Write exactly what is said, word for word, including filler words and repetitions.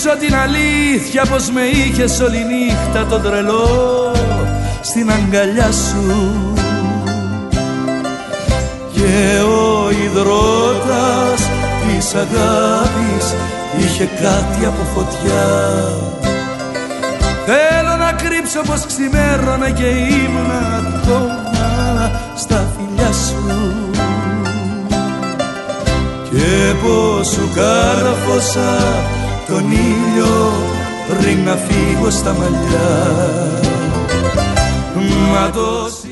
κρύψω την αλήθεια πως με είχες όλη νύχτα τον τρελό στην αγκαλιά σου. Και ο υδρότας της αγάπης είχε κάτι από φωτιά. Θέλω να κρύψω πως ξημέρωνα και ήμουν ακόμα στα φιλιά σου. Και πως σου κάρφωσα τον ήλιο πριν να φύγω στα μαλλιά. Μα το